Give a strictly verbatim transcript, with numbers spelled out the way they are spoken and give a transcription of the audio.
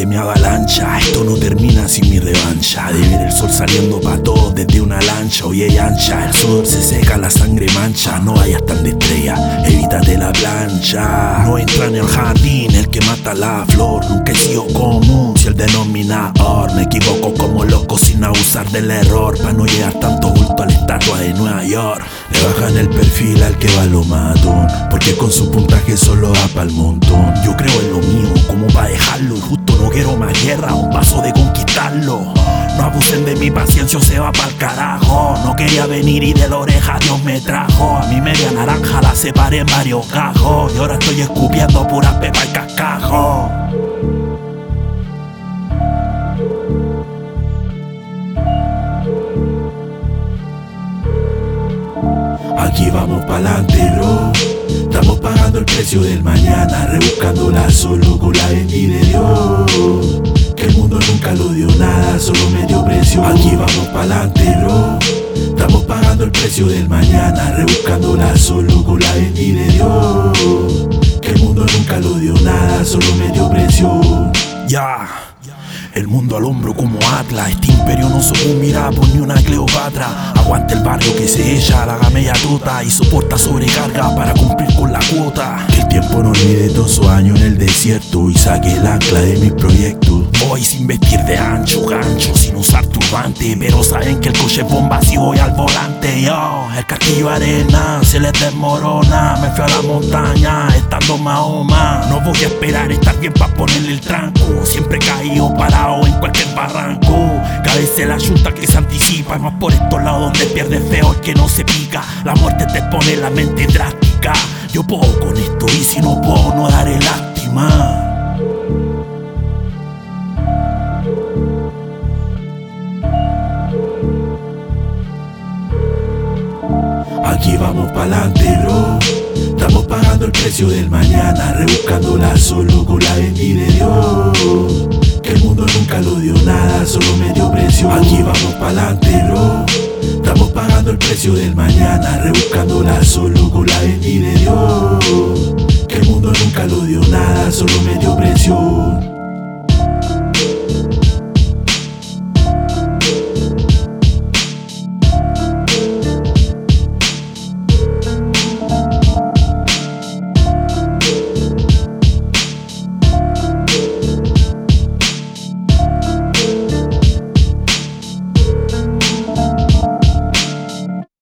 de mi avalancha. Esto no termina sin mi revancha. De ver el sol saliendo pa' todos desde una lancha. Hoy hay ancha, el sudor se seca, la sangre mancha. No vayas tan de estrella, evítate la plancha. No entra en el jardín el que mata la flor. Nunca he sido común si el denominador. Me equivoco como loco sin abusar del error, pa' no llegar tanto bulto a la estatua de Nueva York. Le bajan el perfil al que va lo matón, porque con su puntaje solo da pa'l montón. Yo creo en lo mío, como pa' dejarlo, y justo no quiero más guerra, un paso de conquistarlo. No abusen de mi paciencia o se va pa'l carajo. No quería venir y de la oreja Dios me trajo. A mi media naranja la separé en varios cajos, y ahora estoy escupiendo pura pepa y cascajo. Aquí vamos pa'lante, bro. Estamos pagando el precio del mañana, rebuscándola solo con la bendita de Dios. Que el mundo nunca lo dio nada, solo me dio precio. Aquí vamos pa'lante, bro. Estamos pagando el precio del mañana, rebuscándola solo con la bendita de Dios. Que el mundo nunca lo dio nada, solo me dio precio. Ya. El mundo al hombro como Atlas. Este imperio no sucumbirá por ni una Cleopatra. Aguante el barrio que se echa la gamella tuta y soporta sobrecarga para cumplir con la cuota. Que el tiempo no olvide todos sus años en el desierto y saque el ancla de mis proyectos. Voy sin vestir de ancho, gancho, sin usar turbante, pero saben que el coche es bomba si voy al volante. Yo, el castillo arena se les desmorona. Me fui a la montaña estando Mahoma. No voy a esperar estar bien pa' ponerle el tranco. Siempre he caído para en cualquier barranco. Cabece la yunta que se anticipa, más por estos lados donde pierde feo el que no se pica. La muerte te pone la mente drástica. Yo puedo con esto y si no puedo no daré lástima. Aquí vamos pa'lante, bro. Estamos pagando el precio del mañana, rebuscándola solo con la bendita de Dios. Que el mundo nunca lo dio nada, solo me dio precio. Aquí vamos pa'lante, bro. Estamos pagando el precio del mañana, rebuscándola solo con la bendita de Dios.